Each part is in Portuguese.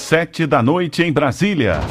7h em Brasília.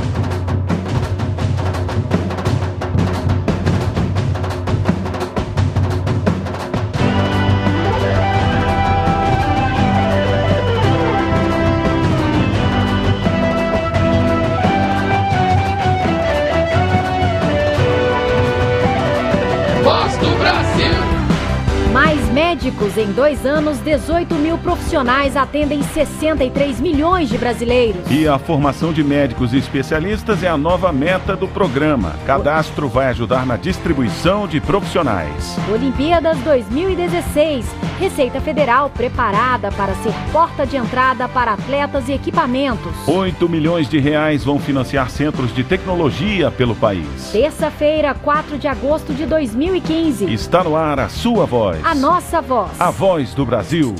Médicos, em 2 anos, 18 mil profissionais atendem 63 milhões de brasileiros. E a formação de médicos e especialistas é a nova meta do programa. Cadastro vai ajudar na distribuição de profissionais. Olimpíadas 2016. Receita Federal preparada para ser porta de entrada para atletas e equipamentos. 8 milhões de reais vão financiar centros de tecnologia pelo país. Terça-feira, 4 de agosto de 2015. Está no ar a sua voz. A nossa voz. A voz do Brasil.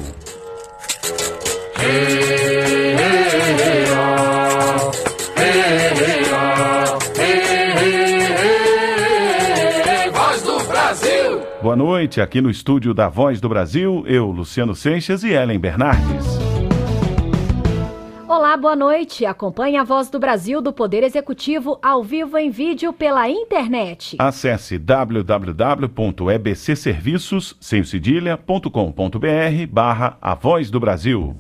Voz do Brasil. Boa noite, aqui no estúdio da Voz do Brasil, eu, Luciano Seixas e Ellen Bernardes. Olá, boa noite. Acompanhe a Voz do Brasil do Poder Executivo ao vivo em vídeo pela internet. Acesse www.ebcserviços.com.br/A Voz do Brasil.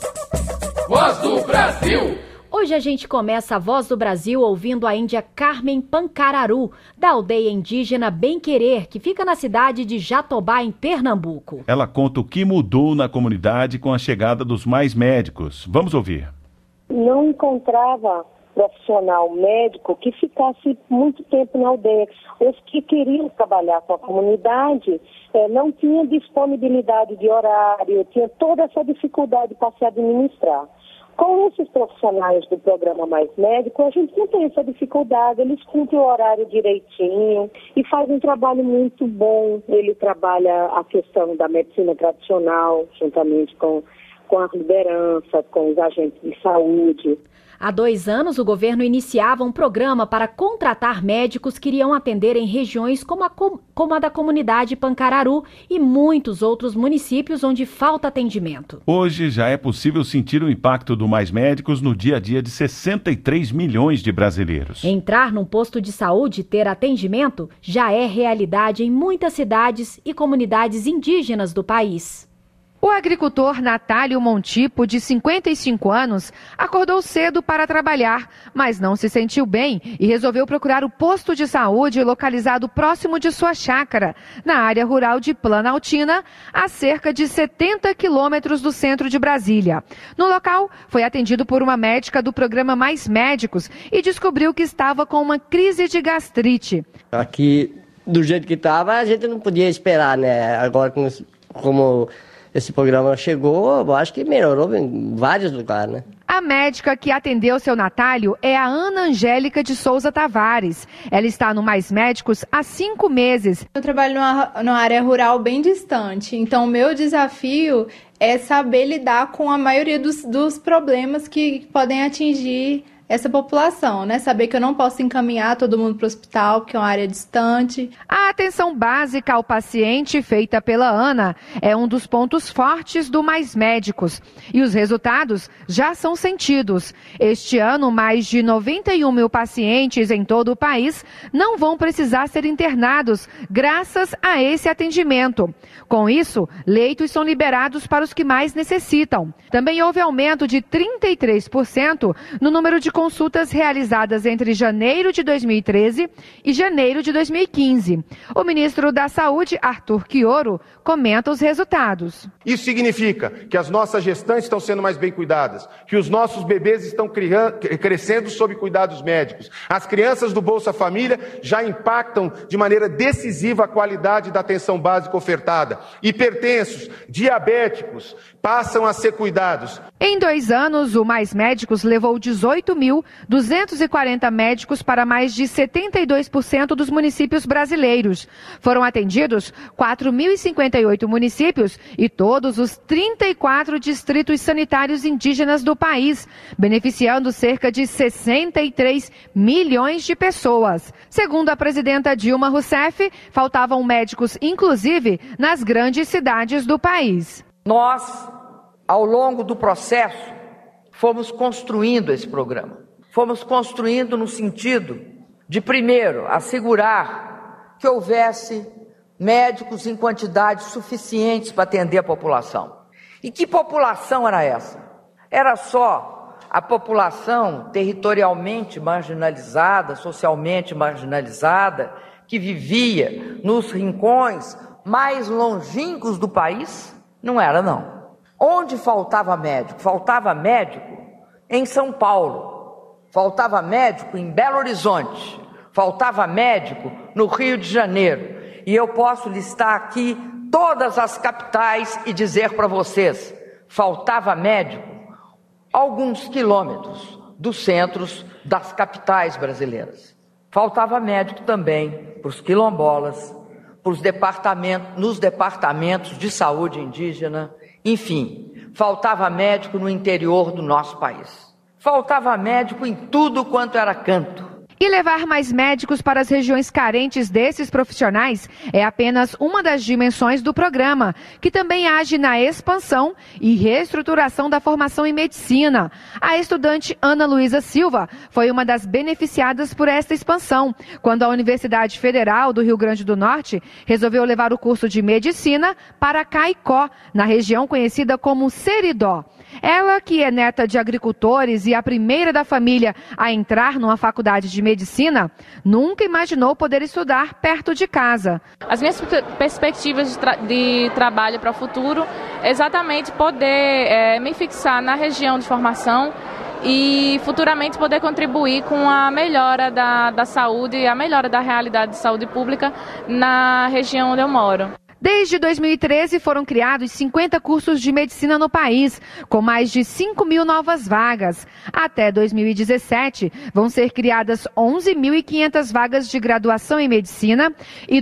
Voz do Brasil. Hoje a gente começa a Voz do Brasil ouvindo a índia Carmen Pancararu, da aldeia indígena Bem Querer, que fica na cidade de Jatobá, em Pernambuco. Ela conta o que mudou na comunidade com a chegada dos mais médicos. Vamos ouvir. Não encontrava profissional médico que ficasse muito tempo na aldeia. Os que queriam trabalhar com a comunidade não tinham disponibilidade de horário, tinha toda essa dificuldade para se administrar. Com esses profissionais do programa Mais Médico, a gente não tem essa dificuldade, eles cumprem o horário direitinho e fazem um trabalho muito bom. Ele trabalha a questão da medicina tradicional, juntamente com a liderança, com os agentes de saúde. Há 2 anos, o governo iniciava um programa para contratar médicos que iriam atender em regiões como a da comunidade Pancararu e muitos outros municípios onde falta atendimento. Hoje já é possível sentir o impacto do Mais Médicos no dia a dia de 63 milhões de brasileiros. Entrar num posto de saúde e ter atendimento já é realidade em muitas cidades e comunidades indígenas do país. O agricultor Natálio Montipo, de 55 anos, acordou cedo para trabalhar, mas não se sentiu bem e resolveu procurar o posto de saúde localizado próximo de sua chácara, na área rural de Planaltina, a cerca de 70 quilômetros do centro de Brasília. No local, foi atendido por uma médica do programa Mais Médicos e descobriu que estava com uma crise de gastrite. Aqui, do jeito que estava, a gente não podia esperar, né? Agora, como esse programa chegou, eu acho que melhorou em vários lugares, né? A médica que atendeu seu Natálio é a Ana Angélica de Souza Tavares. Ela está no Mais Médicos há 5 meses. Eu trabalho numa área rural bem distante, então o meu desafio é saber lidar com a maioria dos problemas que podem atingir essa população, né? Saber que eu não posso encaminhar todo mundo para o hospital, porque é uma área distante. A atenção básica ao paciente feita pela Ana é um dos pontos fortes do Mais Médicos. E os resultados já são sentidos. Este ano, mais de 91 mil pacientes em todo o país não vão precisar ser internados, graças a esse atendimento. Com isso, leitos são liberados para os que mais necessitam. Também houve aumento de 33% no número de consultas realizadas entre janeiro de 2013 e janeiro de 2015. O ministro da Saúde, Arthur Quioro, comenta os resultados. Isso significa que as nossas gestantes estão sendo mais bem cuidadas, que os nossos bebês estão crescendo sob cuidados médicos. As crianças do Bolsa Família já impactam de maneira decisiva a qualidade da atenção básica ofertada. Hipertensos, diabéticos passam a ser cuidados. Em 2 anos, o Mais Médicos levou 18.240 médicos para mais de 72% dos municípios brasileiros. Foram atendidos 4.058 municípios e todos os 34 distritos sanitários indígenas do país, beneficiando cerca de 63 milhões de pessoas. Segundo a presidenta Dilma Rousseff, faltavam médicos, inclusive, nas grandes cidades do país. Nós, ao longo do processo, fomos construindo esse programa. Fomos construindo no sentido de, primeiro, assegurar que houvesse médicos em quantidades suficientes para atender a população. E que população era essa? Era só a população territorialmente marginalizada, socialmente marginalizada, que vivia nos rincões mais longínquos do país? Não era, não. Onde faltava médico? Faltava médico em São Paulo, faltava médico em Belo Horizonte, faltava médico no Rio de Janeiro. E eu posso listar aqui todas as capitais e dizer para vocês, faltava médico alguns quilômetros dos centros das capitais brasileiras. Faltava médico também para os quilombolas, nos departamentos de saúde indígena, enfim, faltava médico no interior do nosso país. Faltava médico em tudo quanto era canto. E levar mais médicos para as regiões carentes desses profissionais é apenas uma das dimensões do programa, que também age na expansão e reestruturação da formação em medicina. A estudante Ana Luísa Silva foi uma das beneficiadas por esta expansão, quando a Universidade Federal do Rio Grande do Norte resolveu levar o curso de medicina para Caicó, na região conhecida como Seridó. Ela, que é neta de agricultores e a primeira da família a entrar numa faculdade de medicina, nunca imaginou poder estudar perto de casa. As minhas perspectivas de trabalho para o futuro é exatamente poder me fixar na região de formação e futuramente poder contribuir com a melhora da saúde e a melhora da realidade de saúde pública na região onde eu moro. Desde 2013 foram criados 50 cursos de medicina no país, com mais de 5 mil novas vagas. Até 2017, vão ser criadas 11.500 vagas de graduação em medicina e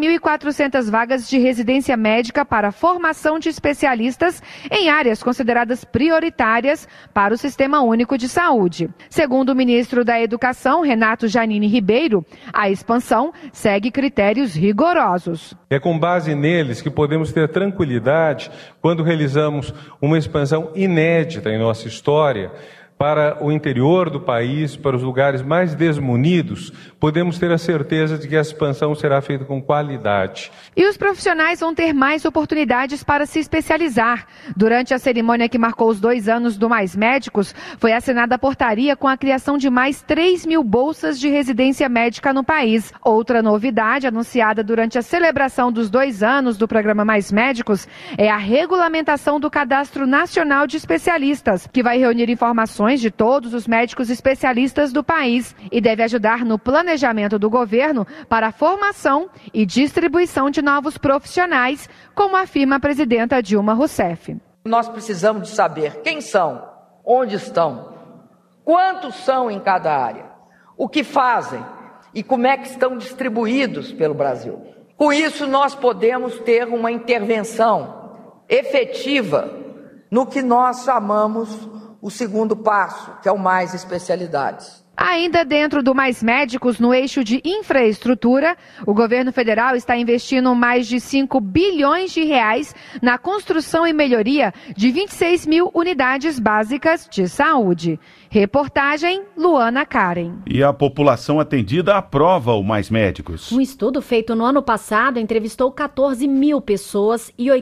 12.400 vagas de residência médica para formação de especialistas em áreas consideradas prioritárias para o Sistema Único de Saúde. Segundo o ministro da Educação, Renato Janine Ribeiro, a expansão segue critérios rigorosos. É com base neles que podemos ter tranquilidade quando realizamos uma expansão inédita em nossa história para o interior do país, para os lugares mais desmunidos, podemos ter a certeza de que a expansão será feita com qualidade. E os profissionais vão ter mais oportunidades para se especializar. Durante a cerimônia que marcou os 2 anos do Mais Médicos, foi assinada a portaria com a criação de mais 3.000 bolsas de residência médica no país. Outra novidade anunciada durante a celebração dos 2 anos do programa Mais Médicos é a regulamentação do Cadastro Nacional de Especialistas, que vai reunir informações de todos os médicos especialistas do país e deve ajudar no planejamento do governo para a formação e distribuição de novos profissionais, como afirma a presidenta Dilma Rousseff. Nós precisamos de saber quem são, onde estão, quantos são em cada área, o que fazem e como é que estão distribuídos pelo Brasil. Com isso, nós podemos ter uma intervenção efetiva no que nós chamamos o segundo passo, que é o Mais Especialidades. Ainda dentro do Mais Médicos, no eixo de infraestrutura, o governo federal está investindo mais de 5 bilhões de reais na construção e melhoria de 26 mil unidades básicas de saúde. Reportagem Luana Karen. E a população atendida aprova o Mais Médicos. Um estudo feito no ano passado entrevistou 14 mil pessoas e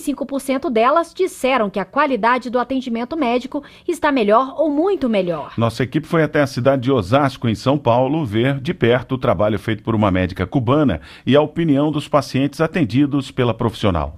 85% delas disseram que a qualidade do atendimento médico está melhor ou muito melhor. Nossa equipe foi até a cidade de Osasco, em São Paulo, ver de perto o trabalho feito por uma médica cubana e a opinião dos pacientes atendidos pela profissional.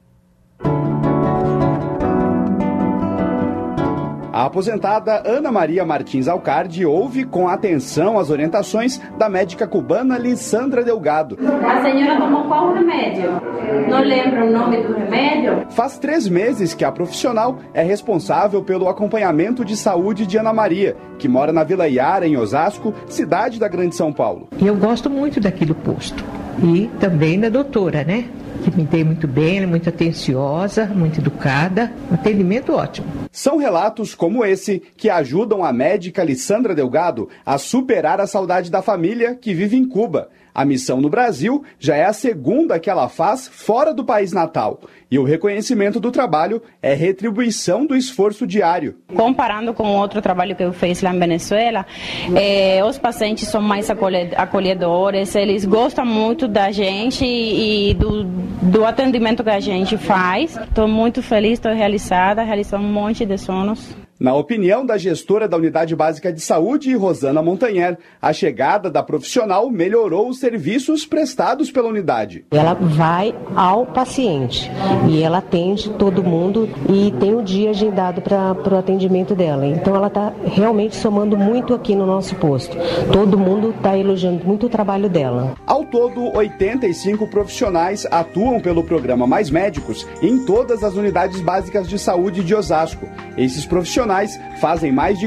A aposentada Ana Maria Martins Alcardi ouve com atenção as orientações da médica cubana Lissandra Delgado. A senhora tomou qual remédio? Não lembra o nome do remédio? Faz 3 meses que a profissional é responsável pelo acompanhamento de saúde de Ana Maria, que mora na Vila Iara, em Osasco, cidade da Grande São Paulo. Eu gosto muito daquele posto. E também da doutora, né? que me dei muito bem, ela é muito atenciosa, muito educada, um atendimento ótimo. São relatos como esse que ajudam a médica Lissandra Delgado a superar a saudade da família que vive em Cuba. A missão no Brasil já é a segunda que ela faz fora do país natal. E o reconhecimento do trabalho é retribuição do esforço diário. Comparando com outro trabalho que eu fiz lá em Venezuela, os pacientes são mais acolhedores, eles gostam muito da gente e do atendimento que a gente faz. Estou muito feliz, estou realizada, realizando um monte de sonhos. Na opinião da gestora da Unidade Básica de Saúde, Rosana Montanher, a chegada da profissional melhorou os serviços prestados pela unidade. Ela vai ao paciente e ela atende todo mundo e tem um dia agendado para o atendimento dela. Então ela está realmente somando muito aqui no nosso posto. Todo mundo está elogiando muito o trabalho dela. Ao todo, 85 profissionais atuam pelo programa Mais Médicos em todas as unidades básicas de saúde de Osasco. Esses profissionais fazem mais de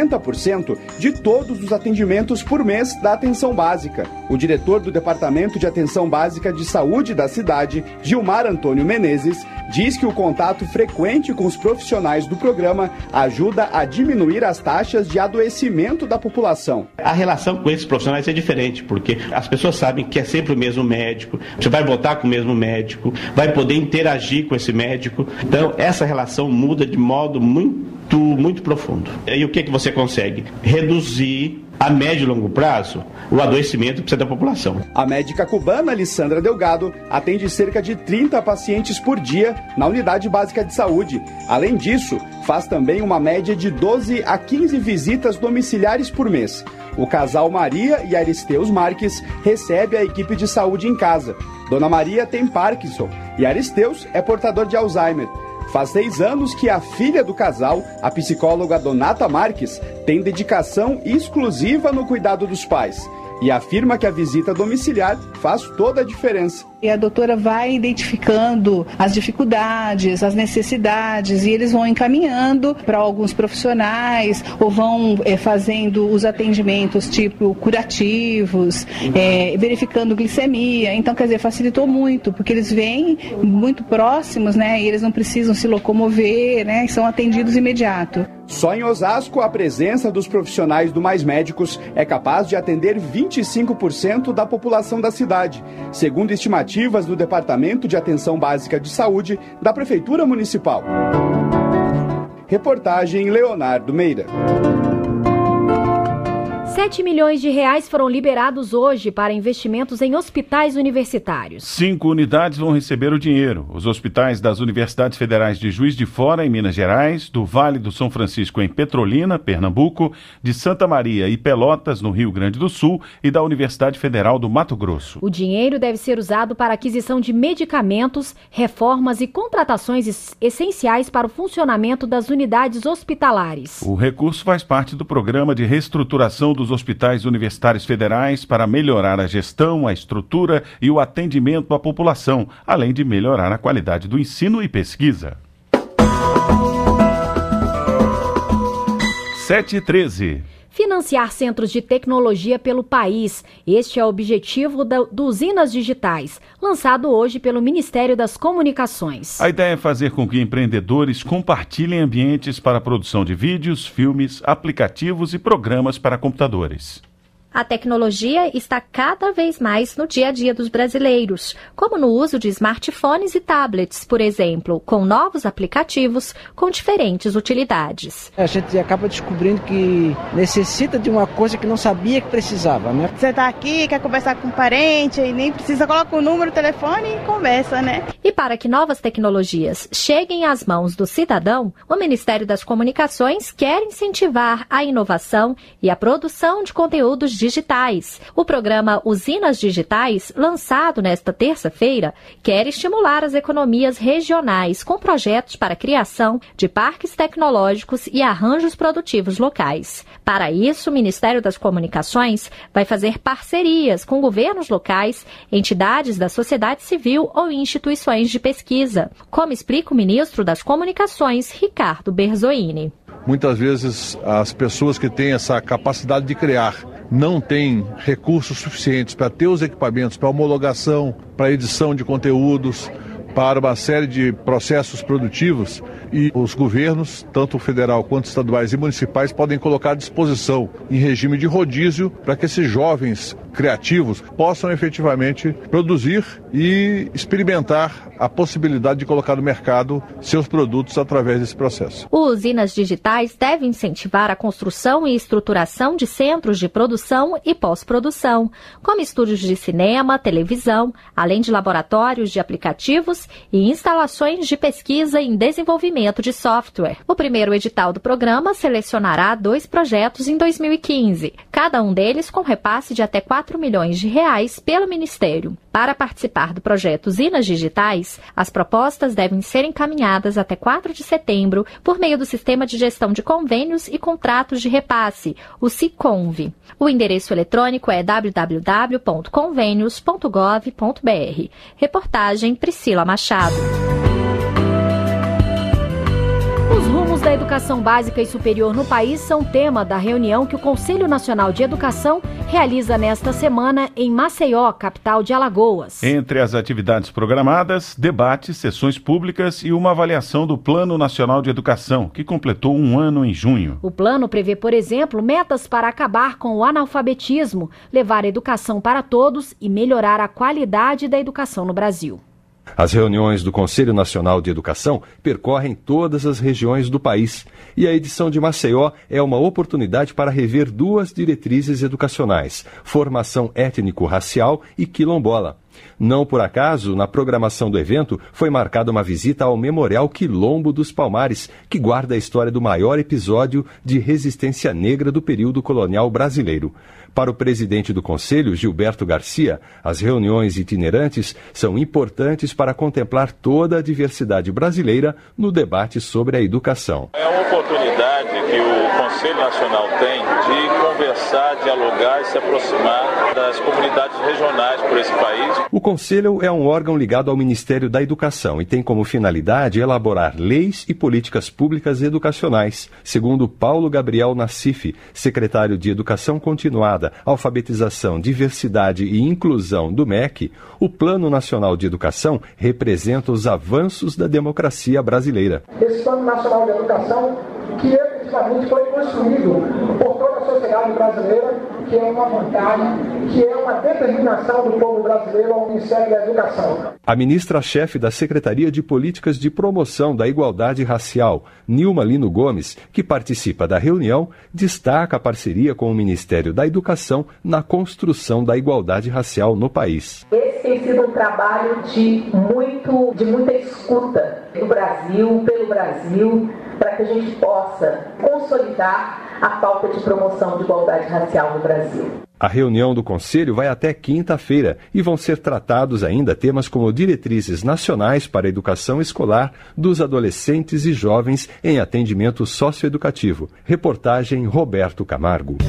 40% de todos os atendimentos por mês da atenção básica. O diretor do Departamento de Atenção Básica de Saúde da cidade, Gilmar Antônio Menezes, diz que o contato frequente com os profissionais do programa ajuda a diminuir as taxas de adoecimento da população. A relação com esses profissionais é diferente, porque as pessoas sabem que é sempre o mesmo médico, você vai voltar com o mesmo médico, vai poder interagir com esse médico. Então, essa relação muda de modo muito profundo. E o que você consegue? Reduzir a médio e longo prazo o adoecimento da população. A médica cubana Lissandra Delgado atende cerca de 30 pacientes por dia na unidade básica de saúde. Além disso, faz também uma média de 12 a 15 visitas domiciliares por mês. O casal Maria e Aristeus Marques recebe a equipe de saúde em casa. Dona Maria tem Parkinson e Aristeus é portador de Alzheimer. Faz 6 anos que a filha do casal, a psicóloga Donata Marques, tem dedicação exclusiva no cuidado dos pais e afirma que a visita domiciliar faz toda a diferença. E a doutora vai identificando as dificuldades, as necessidades, e eles vão encaminhando para alguns profissionais ou vão fazendo os atendimentos tipo curativos, verificando glicemia. Então, quer dizer, facilitou muito, porque eles vêm muito próximos, né? E eles não precisam se locomover, né? E são atendidos imediato. Só em Osasco, a presença dos profissionais do Mais Médicos é capaz de atender 25% da população da cidade, segundo estimativas do Departamento de Atenção Básica de Saúde da Prefeitura Municipal. Reportagem Leonardo Meira. 7 milhões de reais foram liberados hoje para investimentos em hospitais universitários. 5 unidades vão receber o dinheiro. Os hospitais das Universidades Federais de Juiz de Fora, em Minas Gerais, do Vale do São Francisco, em Petrolina, Pernambuco, de Santa Maria e Pelotas, no Rio Grande do Sul, e da Universidade Federal do Mato Grosso. O dinheiro deve ser usado para aquisição de medicamentos, reformas e contratações essenciais para o funcionamento das unidades hospitalares. O recurso faz parte do programa de reestruturação dos hospitais universitários federais para melhorar a gestão, a estrutura e o atendimento à população, além de melhorar a qualidade do ensino e pesquisa. 7h13. Financiar centros de tecnologia pelo país. Este é o objetivo do Usinas Digitais, lançado hoje pelo Ministério das Comunicações. A ideia é fazer com que empreendedores compartilhem ambientes para a produção de vídeos, filmes, aplicativos e programas para computadores. A tecnologia está cada vez mais no dia a dia dos brasileiros, como no uso de smartphones e tablets, por exemplo, com novos aplicativos com diferentes utilidades. A gente acaba descobrindo que necessita de uma coisa que não sabia que precisava, né? Você está aqui, quer conversar com um parente e nem precisa, coloca o número, o telefone e conversa, né? E para que novas tecnologias cheguem às mãos do cidadão, o Ministério das Comunicações quer incentivar a inovação e a produção de conteúdos digitais. O programa Usinas Digitais, lançado nesta terça-feira, quer estimular as economias regionais com projetos para a criação de parques tecnológicos e arranjos produtivos locais. Para isso, o Ministério das Comunicações vai fazer parcerias com governos locais, entidades da sociedade civil ou instituições de pesquisa, como explica o ministro das Comunicações, Ricardo Berzoini. Muitas vezes as pessoas que têm essa capacidade de criar não tem recursos suficientes para ter os equipamentos para homologação, para edição de conteúdos, para uma série de processos produtivos, e os governos, tanto federal quanto estaduais e municipais, podem colocar à disposição em regime de rodízio para que esses jovens criativos possam efetivamente produzir e experimentar a possibilidade de colocar no mercado seus produtos através desse processo. Usinas digitais devem incentivar a construção e estruturação de centros de produção e pós-produção, como estúdios de cinema, televisão, além de laboratórios de aplicativos e instalações de pesquisa em desenvolvimento de software. O primeiro edital do programa selecionará 2 projetos em 2015, cada um deles com repasse de até R$4 milhões pelo Ministério. Para participar do projeto Usinas Digitais, as propostas devem ser encaminhadas até 4 de setembro por meio do Sistema de Gestão de Convênios e Contratos de Repasse, o SICONV. O endereço eletrônico é www.convenios.gov.br. Reportagem Priscila Machado. Os rumos da educação básica e superior no país são tema da reunião que o Conselho Nacional de Educação realiza nesta semana em Maceió, capital de Alagoas. Entre as atividades programadas, debates, sessões públicas e uma avaliação do Plano Nacional de Educação, que completou 1 ano em junho. O plano prevê, por exemplo, metas para acabar com o analfabetismo, levar a educação para todos e melhorar a qualidade da educação no Brasil. As reuniões do Conselho Nacional de Educação percorrem todas as regiões do país e a edição de Maceió é uma oportunidade para rever 2 diretrizes educacionais, formação étnico-racial e quilombola. Não por acaso, na programação do evento, foi marcada uma visita ao Memorial Quilombo dos Palmares, que guarda a história do maior episódio de resistência negra do período colonial brasileiro. Para o presidente do Conselho, Gilberto Garcia, as reuniões itinerantes são importantes para contemplar toda a diversidade brasileira no debate sobre a educação. É uma oportunidade que o Conselho Nacional tem de conversar, dialogar e se aproximar das comunidades regionais por esse país. O Conselho é um órgão ligado ao Ministério da Educação e tem como finalidade elaborar leis e políticas públicas educacionais. Segundo Paulo Gabriel Nassif, secretário de Educação Continuada, Alfabetização, Diversidade e Inclusão do MEC, o Plano Nacional de Educação representa os avanços da democracia brasileira. Esse Plano Nacional de Educação, que efetivamente foi construído por toda a sociedade brasileira, que é uma vantagem, que é uma determinação do povo brasileiro ao Ministério da Educação. A ministra-chefe da Secretaria de Políticas de Promoção da Igualdade Racial, Nilma Lino Gomes, que participa da reunião, destaca a parceria com o Ministério da Educação na construção da igualdade racial no país. Esse tem sido um trabalho de muita escuta do Brasil, pelo Brasil, para que a gente possa consolidar a pauta de promoção de igualdade racial no Brasil. A reunião do Conselho vai até quinta-feira e vão ser tratados ainda temas como diretrizes nacionais para a educação escolar dos adolescentes e jovens em atendimento socioeducativo. Reportagem Roberto Camargo.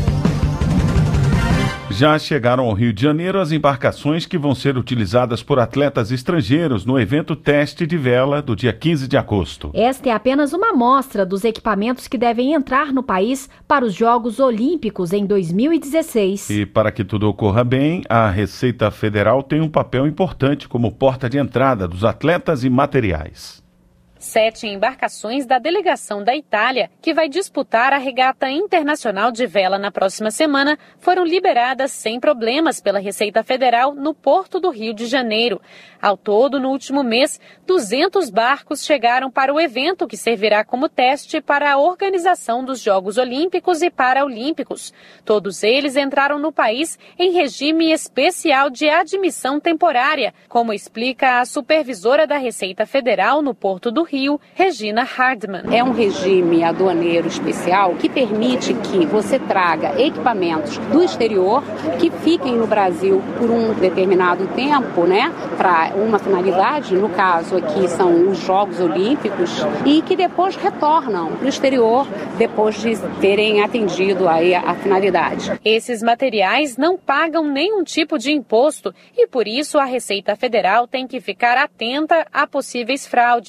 Já chegaram ao Rio de Janeiro as embarcações que vão ser utilizadas por atletas estrangeiros no evento Teste de Vela do dia 15 de agosto. Esta é apenas uma amostra dos equipamentos que devem entrar no país para os Jogos Olímpicos em 2016. E para que tudo ocorra bem, a Receita Federal tem um papel importante como porta de entrada dos atletas e materiais. 7 embarcações da delegação da Itália, que vai disputar a regata internacional de vela na próxima semana, foram liberadas sem problemas pela Receita Federal no Porto do Rio de Janeiro. Ao todo, no último mês, 200 barcos chegaram para o evento, que servirá como teste para a organização dos Jogos Olímpicos e Paralímpicos. Todos eles entraram no país em regime especial de admissão temporária, como explica a supervisora da Receita Federal no Porto do Rio, Regina Hardman. É um regime aduaneiro especial que permite que você traga equipamentos do exterior que fiquem no Brasil por um determinado tempo, para uma finalidade, no caso aqui são os Jogos Olímpicos, e que depois retornam para o exterior depois de terem atendido aí a finalidade. Esses materiais não pagam nenhum tipo de imposto e por isso a Receita Federal tem que ficar atenta a possíveis fraudes.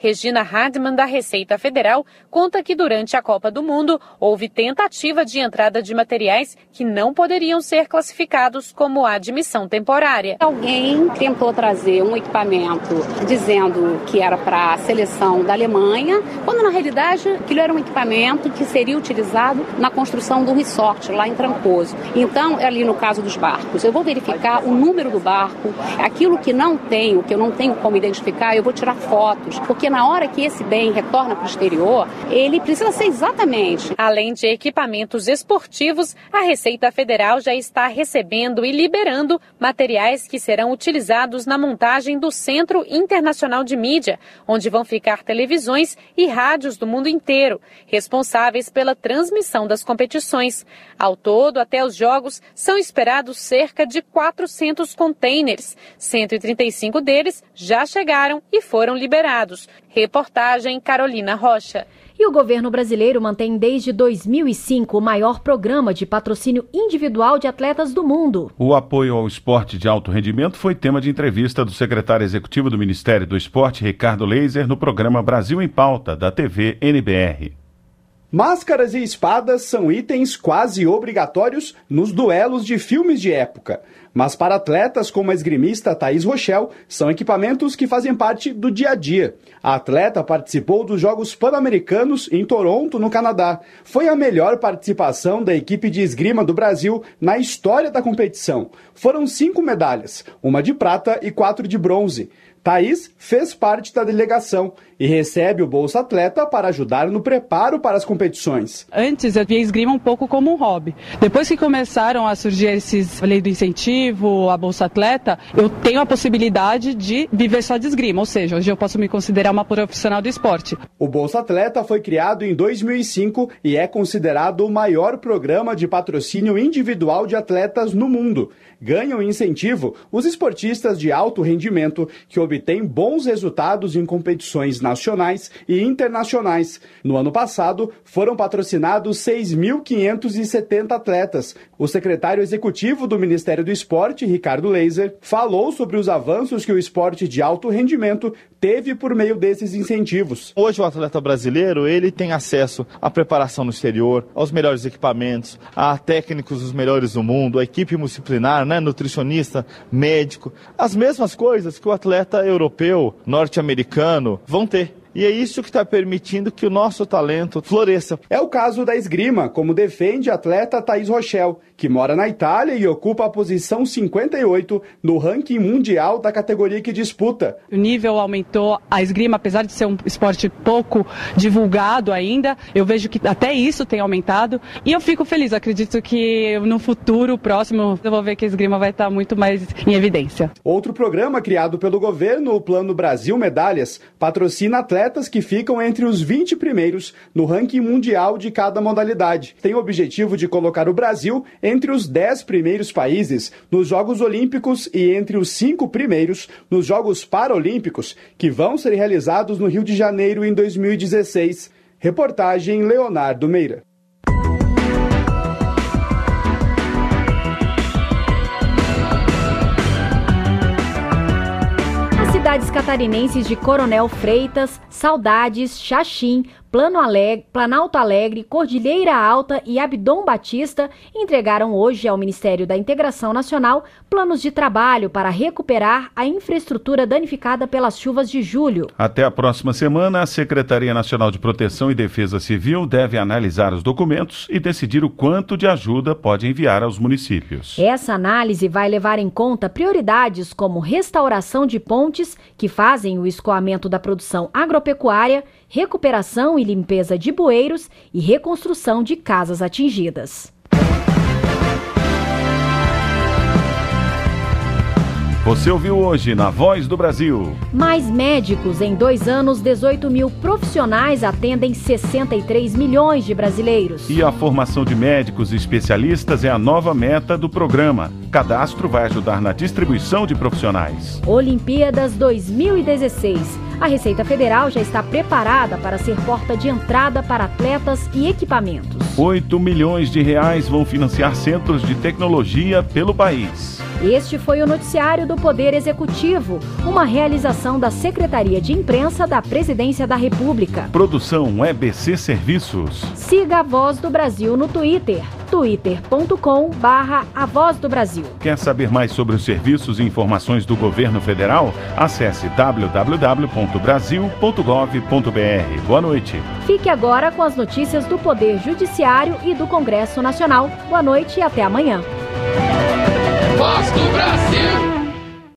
Regina Hardman, da Receita Federal, conta que durante a Copa do Mundo houve tentativa de entrada de materiais que não poderiam ser classificados como admissão temporária. Alguém tentou trazer um equipamento dizendo que era para a seleção da Alemanha, quando na realidade aquilo era um equipamento que seria utilizado na construção do resort lá em Trancoso. Então, ali no caso dos barcos, eu vou verificar o número do barco, aquilo que eu não tenho como identificar, eu vou tirar fotos, porque na hora que esse bem retorna para o exterior, ele precisa ser exatamente. Além de equipamentos esportivos, a Receita Federal já está recebendo e liberando materiais que serão utilizados na montagem do Centro Internacional de Mídia, onde vão ficar televisões e rádios do mundo inteiro, responsáveis pela transmissão das competições. Ao todo, até os jogos, são esperados cerca de 400 containers. 135 deles já chegaram e foram liberados. Reportagem Carolina Rocha. E o governo brasileiro mantém desde 2005 o maior programa de patrocínio individual de atletas do mundo. O apoio ao esporte de alto rendimento foi tema de entrevista do secretário executivo do Ministério do Esporte, Ricardo Leiser, no programa Brasil em Pauta, da TV NBR. Máscaras e espadas são itens quase obrigatórios nos duelos de filmes de época. Mas para atletas como a esgrimista Thaís Rochel, são equipamentos que fazem parte do dia a dia. A atleta participou dos Jogos Pan-Americanos em Toronto, no Canadá. Foi a melhor participação da equipe de esgrima do Brasil na história da competição. Foram 5 medalhas, uma de prata e 4 de bronze. Thaís fez parte da delegação e recebe o Bolsa Atleta para ajudar no preparo para as competições. Antes eu via esgrima um pouco como um hobby. Depois que começaram a surgir esses lei do incentivo, a Bolsa Atleta, eu tenho a possibilidade de viver só de esgrima, ou seja, hoje eu posso me considerar uma profissional do esporte. O Bolsa Atleta foi criado em 2005 e é considerado o maior programa de patrocínio individual de atletas no mundo. Ganham incentivo os esportistas de alto rendimento que obtêm bons resultados em competições nacionais e internacionais. No ano passado, foram patrocinados 6.570 atletas. O secretário executivo do Ministério do Esporte, Ricardo Leiser, falou sobre os avanços que o esporte de alto rendimento teve por meio desses incentivos. Hoje o atleta brasileiro ele tem acesso à preparação no exterior, aos melhores equipamentos, a técnicos dos melhores do mundo, a equipe multidisciplinar, nutricionista, médico, as mesmas coisas que o atleta europeu, norte-americano vão ter. E é isso que está permitindo que o nosso talento floresça. É o caso da esgrima, como defende a atleta Thaís Rochel, que mora na Itália e ocupa a posição 58 no ranking mundial da categoria que disputa. O nível aumentou, a esgrima, apesar de ser um esporte pouco divulgado ainda, eu vejo que até isso tem aumentado. E eu fico feliz, acredito que no futuro próximo eu vou ver que a esgrima vai estar muito mais em evidência. Outro programa criado pelo governo, o Plano Brasil Medalhas, patrocina atletas que ficam entre os 20 primeiros no ranking mundial de cada modalidade. Tem o objetivo de colocar o Brasil entre os 10 primeiros países nos Jogos Olímpicos e entre os 5 primeiros nos Jogos Paralímpicos, que vão ser realizados no Rio de Janeiro em 2016. Reportagem Leonardo Meira. Cidades catarinenses de Coronel Freitas, Saudades, Xaxim, Planalto Alegre, Cordilheira Alta e Abdom Batista entregaram hoje ao Ministério da Integração Nacional planos de trabalho para recuperar a infraestrutura danificada pelas chuvas de julho. Até a próxima semana, a Secretaria Nacional de Proteção e Defesa Civil deve analisar os documentos e decidir o quanto de ajuda pode enviar aos municípios. Essa análise vai levar em conta prioridades como restauração de pontes que fazem o escoamento da produção agropecuária, recuperação e limpeza de bueiros e reconstrução de casas atingidas. Você ouviu hoje na Voz do Brasil. Mais médicos. Em 2 anos, 18 mil profissionais atendem 63 milhões de brasileiros. E a formação de médicos e especialistas é a nova meta do programa. Cadastro vai ajudar na distribuição de profissionais. Olimpíadas 2016. A Receita Federal já está preparada para ser porta de entrada para atletas e equipamentos. 8 milhões de reais vão financiar centros de tecnologia pelo país. Este foi o noticiário do Poder Executivo, uma realização da Secretaria de Imprensa da Presidência da República. Produção EBC Serviços. Siga a Voz do Brasil no Twitter, twitter.com/A Voz do Brasil. Quer saber mais sobre os serviços e informações do governo federal? Acesse www.brasil.gov.br. Boa noite. Fique agora com as notícias do Poder Judiciário e do Congresso Nacional. Boa noite e até amanhã. Voz do Brasil.